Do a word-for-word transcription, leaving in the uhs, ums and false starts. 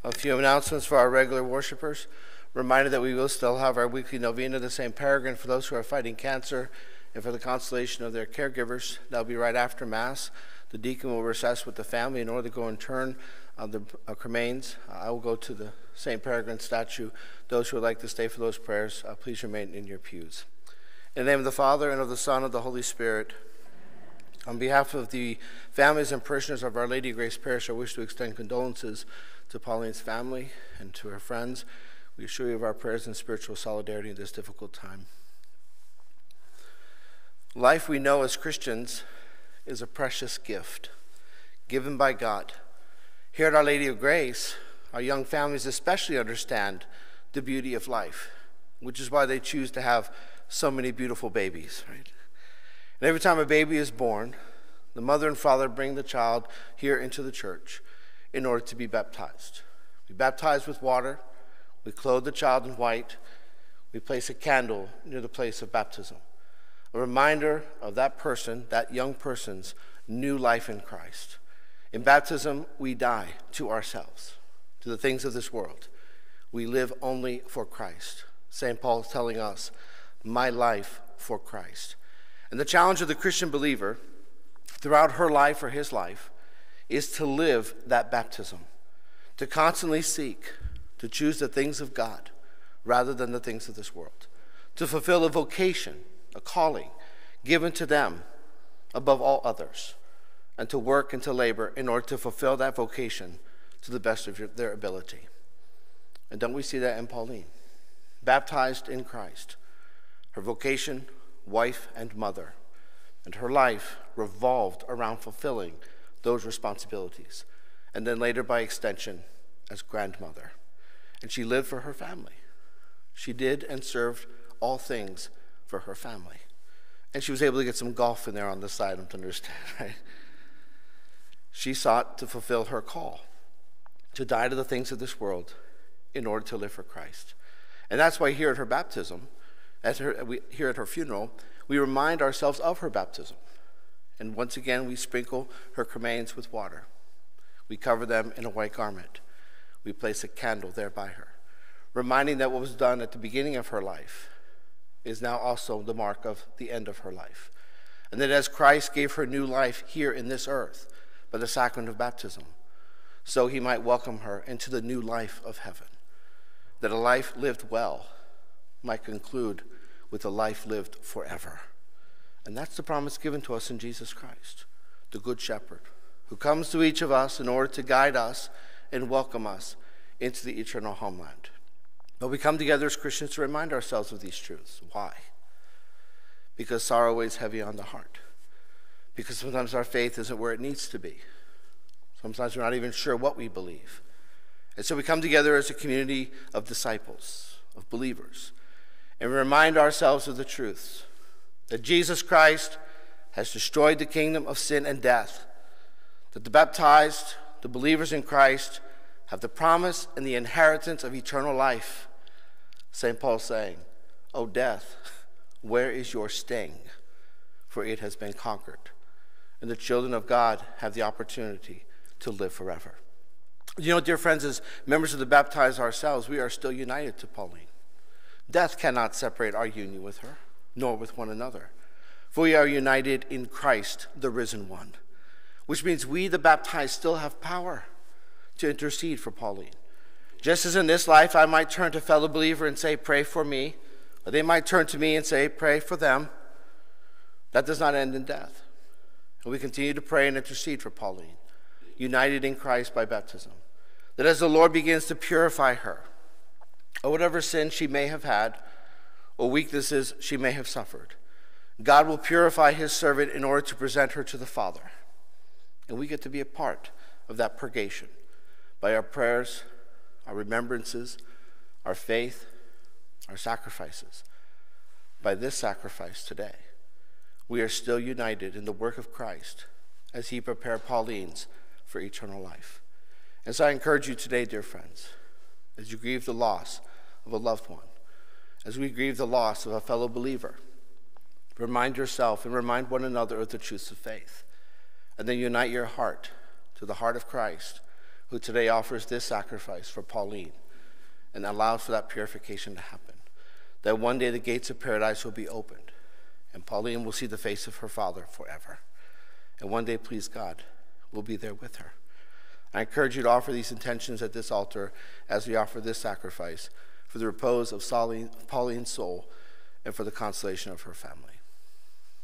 A few announcements for our regular worshipers. Reminder that we will still have our weekly novena of the Saint Peregrine for those who are fighting cancer and for the consolation of their caregivers. That'll be right after Mass. The deacon will recess with the family in order to go and turn uh, the uh, cremains. Uh, I will go to the Saint Peregrine statue. Those who would like to stay for those prayers, uh, please remain in your pews. In the name of the Father, and of the Son, and of the Holy Spirit. On behalf of the families and parishioners of Our Lady of Grace Parish, I wish to extend condolences to Pauline's family and to her friends. We assure you of our prayers and spiritual solidarity in this difficult time. Life we know as Christians is a precious gift given by God. Here at Our Lady of Grace, our young families especially understand the beauty of life, which is why they choose to have so many beautiful babies, right? And every time a baby is born, the mother and father bring the child here into the church in order to be baptized. We baptize with water, we clothe the child in white, we place a candle near the place of baptism, a reminder of that person, that young person's new life in Christ. In baptism, we die to ourselves, to the things of this world. We live only for Christ. Saint Paul is telling us, my life for Christ. And the challenge of the Christian believer throughout her life or his life is to live that baptism, to constantly seek, to choose the things of God rather than the things of this world, to fulfill a vocation, a calling given to them above all others, and to work and to labor in order to fulfill that vocation to the best of your, their ability. And don't we see that in Pauline? Baptized in Christ, her vocation, wife and mother, and her life revolved around fulfilling those responsibilities, and then later by extension as grandmother. And she lived for her family. She did and served all things for her family. And she was able to get some golf in there on the side, to understand, right? She sought to fulfill her call, to die to the things of this world in order to live for Christ. And that's why here at her baptism, at her, we, here at her funeral, we remind ourselves of her baptism. And once again, we sprinkle her cremains with water. We cover them in a white garment. We place a candle there by her, reminding that what was done at the beginning of her life is now also the mark of the end of her life. And that as Christ gave her new life here in this earth by the sacrament of baptism, so he might welcome her into the new life of heaven. That a life lived well might conclude with a life lived forever. And that's the promise given to us in Jesus Christ, the Good Shepherd, who comes to each of us in order to guide us and welcome us into the eternal homeland. But we come together as Christians to remind ourselves of these truths. Why? Because sorrow weighs heavy on the heart. Because sometimes our faith isn't where it needs to be. Sometimes we're not even sure what we believe. And so we come together as a community of disciples, of believers, and we remind ourselves of the truths that Jesus Christ has destroyed the kingdom of sin and death, that the baptized, the believers in Christ, have the promise and the inheritance of eternal life. Saint Paul saying, O death, where is your sting? For it has been conquered. And the children of God have the opportunity to live forever. You know, dear friends, as members of the baptized ourselves, we are still united to Pauline. Death cannot separate our union with her, nor with one another. For we are united in Christ, the risen one, which means we, the baptized, still have power to intercede for Pauline. Just as in this life I might turn to a fellow believer and say, pray for me, or they might turn to me and say, pray for them, that does not end in death. And we continue to pray and intercede for Pauline, united in Christ by baptism, that as the Lord begins to purify her, or whatever sin she may have had, or weaknesses she may have suffered, God will purify his servant in order to present her to the Father. And we get to be a part of that purgation by our prayers, our remembrances, our faith, our sacrifices. By this sacrifice today, we are still united in the work of Christ as he prepared Pauline's for eternal life. And so I encourage you today, dear friends, as you grieve the loss of a loved one, as we grieve the loss of a fellow believer, remind yourself and remind one another of the truths of faith, and then unite your heart to the heart of Christ, who today offers this sacrifice for Pauline and allows for that purification to happen. That one day the gates of paradise will be opened, and Pauline will see the face of her Father forever. And one day, please God, we'll be there with her. I encourage you to offer these intentions at this altar as we offer this sacrifice for the repose of Pauline's soul and for the consolation of her family.